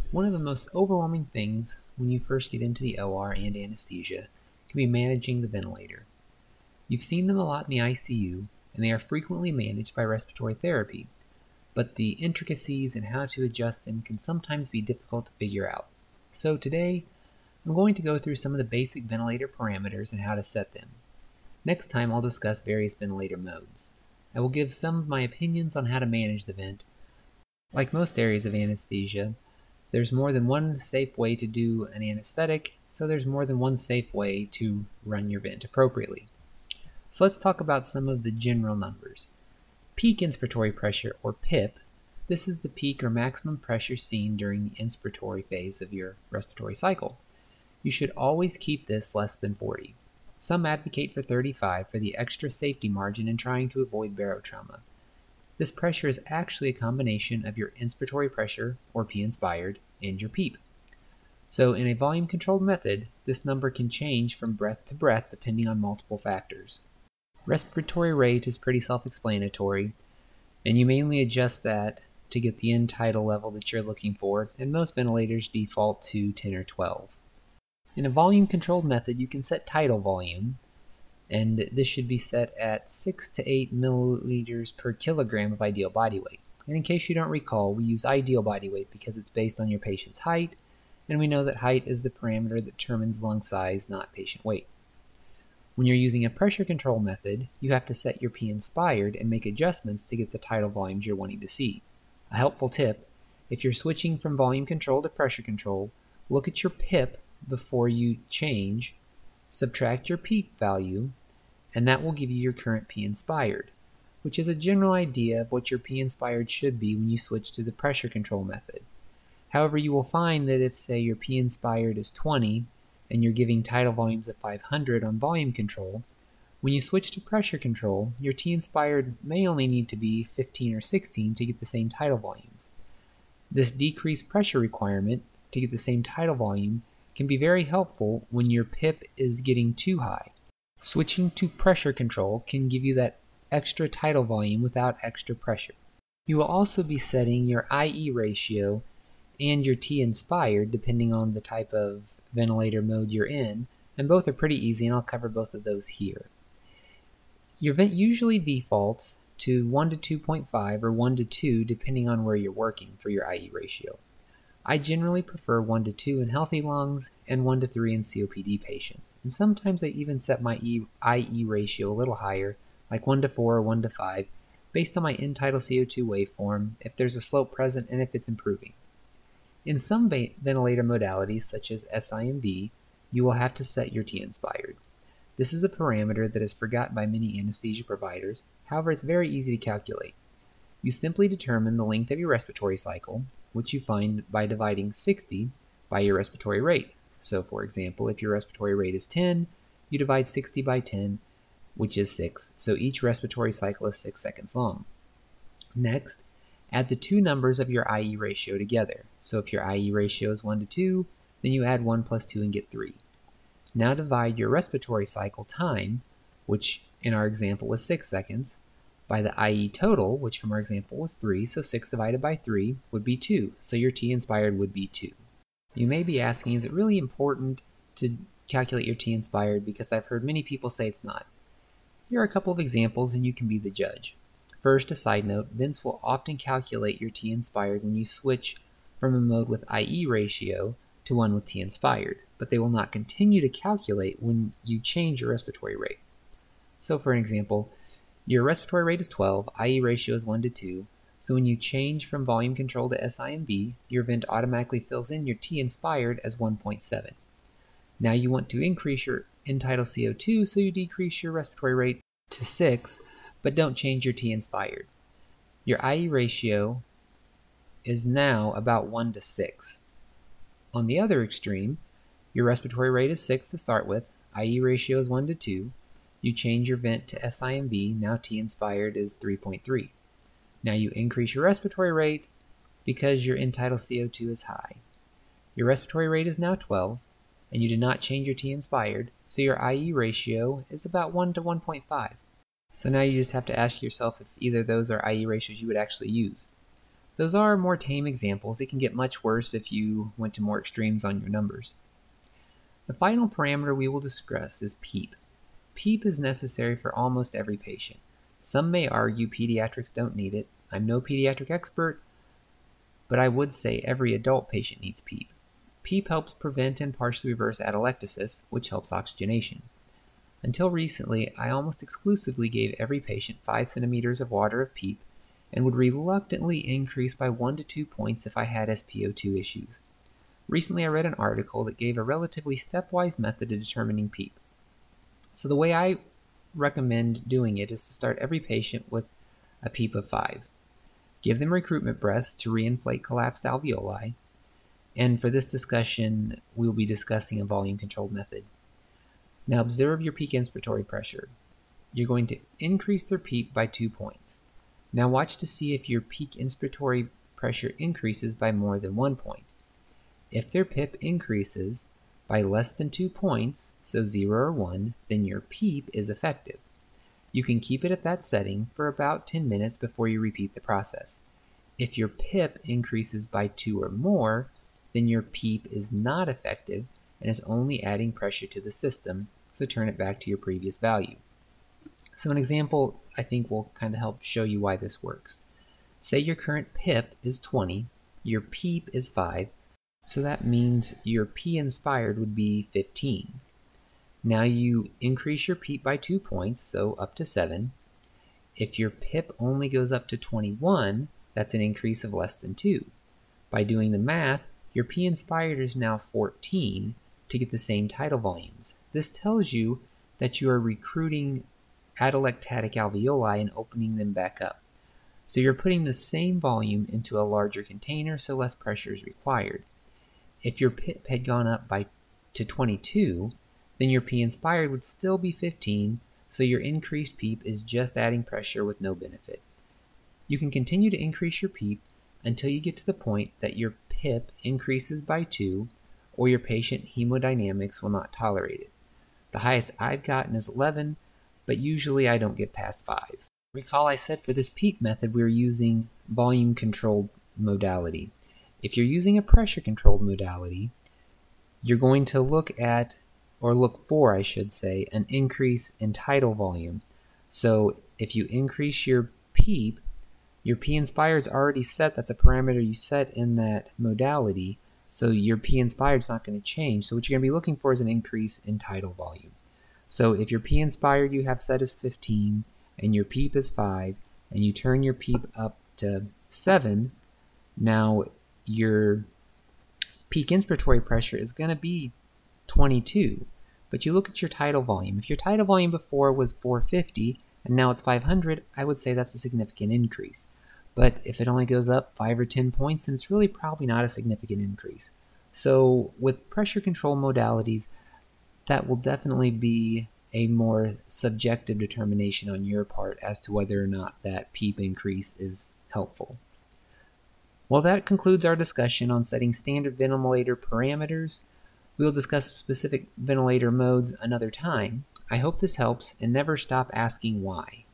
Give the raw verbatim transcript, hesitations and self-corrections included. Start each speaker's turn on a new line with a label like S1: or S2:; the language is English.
S1: One of the most overwhelming things when you first get into the O R and anesthesia can be managing the ventilator. You've seen them a lot in the I C U, and they are frequently managed by respiratory therapy, but the intricacies and how to adjust them can sometimes be difficult to figure out. So today, I'm going to go through some of the basic ventilator parameters and how to set them. Next time, I'll discuss various ventilator modes. I will give some of my opinions on how to manage the vent. Like most areas of anesthesia, there's more than one safe way to do an anesthetic, so there's more than one safe way to run your vent appropriately. So let's talk about some of the general numbers. Peak inspiratory pressure, or P I P, this is the peak or maximum pressure seen during the inspiratory phase of your respiratory cycle. You should always keep this less than forty. Some advocate for thirty-five for the extra safety margin in trying to avoid barotrauma. This pressure is actually a combination of your inspiratory pressure, or P inspired, and your PEEP. So in a volume-controlled method, this number can change from breath to breath depending on multiple factors. Respiratory rate is pretty self-explanatory, and you mainly adjust that to get the end tidal level that you're looking for, and most ventilators default to ten or twelve. In a volume-controlled method, you can set tidal volume, and this should be set at six to eight milliliters per kilogram of ideal body weight. And in case you don't recall, we use ideal body weight because it's based on your patient's height, and we know that height is the parameter that determines lung size, not patient weight. When you're using a pressure control method, you have to set your P inspired and make adjustments to get the tidal volumes you're wanting to see. A helpful tip: if you're switching from volume control to pressure control, look at your P I P before you change, subtract your peak value, and that will give you your current P inspired, which is a general idea of what your P inspired should be when you switch to the pressure control method. However, you will find that if, say, your P inspired is twenty and you're giving tidal volumes of five hundred on volume control, when you switch to pressure control, your T inspired may only need to be fifteen or sixteen to get the same tidal volumes. This decreased pressure requirement to get the same tidal volume can be very helpful when your P I P is getting too high. Switching to pressure control can give you that extra tidal volume without extra pressure. You will also be setting your I E ratio and your T inspired depending on the type of ventilator mode you're in, and both are pretty easy, and I'll cover both of those here. Your vent usually defaults to one to two point five or one to two depending on where you're working for your I E ratio. I generally prefer one to two in healthy lungs and one to three in C O P D patients, and sometimes I even set my I E ratio a little higher, like one to four or one to five, based on my end tidal C O two waveform, if there's a slope present and if it's improving. In some ventilator modalities, such as S I M V, you will have to set your T inspired. This is a parameter that is forgotten by many anesthesia providers, however it's very easy to calculate. You simply determine the length of your respiratory cycle, which you find by dividing sixty by your respiratory rate. So for example, if your respiratory rate is ten, you divide sixty by ten, which is six, so each respiratory cycle is six seconds long. Next, add the two numbers of your I E ratio together. So if your I E ratio is one to two, then you add one plus two and get three. Now divide your respiratory cycle time, which in our example was six seconds, by the I E total, which from our example was three, so six divided by three would be two, so your T inspired would be two. You may be asking, is it really important to calculate your T inspired, because I've heard many people say it's not. Here are a couple of examples and you can be the judge. First, a side note, vents will often calculate your T inspired when you switch from a mode with I E ratio to one with T inspired, but they will not continue to calculate when you change your respiratory rate. So for an example, your respiratory rate is twelve, I E ratio is one to two, so when you change from volume control to S I M V, your vent automatically fills in your T inspired as one point seven. Now you want to increase your end tidal C O two, so you decrease your respiratory rate to six, but don't change your T inspired. Your I E ratio is now about one to six. On the other extreme, your respiratory rate is six to start with, I E ratio is one to two, you change your vent to S I M V, now T inspired is three point three. Now you increase your respiratory rate because your end tidal C O two is high. Your respiratory rate is now twelve, and you did not change your T inspired, so your I E ratio is about one to one point five. So now you just have to ask yourself if either of those are I E ratios you would actually use. Those are more tame examples. It can get much worse if you went to more extremes on your numbers. The final parameter we will discuss is PEEP. PEEP is necessary for almost every patient. Some may argue pediatrics don't need it. I'm no pediatric expert, but I would say every adult patient needs PEEP. PEEP helps prevent and partially reverse atelectasis, which helps oxygenation. Until recently, I almost exclusively gave every patient five centimeters of water of PEEP and would reluctantly increase by one to two points if I had S p O two issues. Recently, I read an article that gave a relatively stepwise method to determining PEEP. So the way I recommend doing it is to start every patient with a PEEP of five. Give them recruitment breaths to reinflate collapsed alveoli, and for this discussion, we'll be discussing a volume-controlled method. Now observe your peak inspiratory pressure. You're going to increase their PEEP by two points. Now watch to see if your peak inspiratory pressure increases by more than one point. If their P I P increases by less than two points, so zero or one, then your PEEP is effective. You can keep it at that setting for about ten minutes before you repeat the process. If your P I P increases by two or more, then your PEEP is not effective and is only adding pressure to the system, so turn it back to your previous value. So an example I think will kind of help show you why this works. Say your current P I P is twenty, your PEEP is five, so that means your P inspired would be fifteen. Now you increase your PEEP by two points, so up to seven. If your P I P only goes up to twenty-one, that's an increase of less than two. By doing the math, your P inspired is now fourteen to get the same tidal volumes. This tells you that you are recruiting atelectatic alveoli and opening them back up. So you're putting the same volume into a larger container, so less pressure is required. If your P I P had gone up by to twenty-two, then your P inspired would still be fifteen, so your increased PEEP is just adding pressure with no benefit. You can continue to increase your PEEP until you get to the point that your P I P increases by two, or your patient hemodynamics will not tolerate it. The highest I've gotten is eleven, but usually I don't get past five. Recall I said for this PEEP method we're using volume-controlled modality. If you're using a pressure-controlled modality, you're going to look at, or look for, I should say, an increase in tidal volume. So if you increase your PEEP, your P inspired is already set. That's a parameter you set in that modality, so your P inspired is not going to change. So what you're going to be looking for is an increase in tidal volume. So if your P inspired you have set as fifteen, and your PEEP is five, and you turn your PEEP up to seven, now your peak inspiratory pressure is going to be twenty-two. But you look at your tidal volume. If your tidal volume before was four fifty and now it's five hundred, I would say that's a significant increase. But if it only goes up five or ten points, then it's really probably not a significant increase. So with pressure control modalities, that will definitely be a more subjective determination on your part as to whether or not that PEEP increase is helpful. Well, that concludes our discussion on setting standard ventilator parameters. We'll discuss specific ventilator modes another time. I hope this helps, and never stop asking why.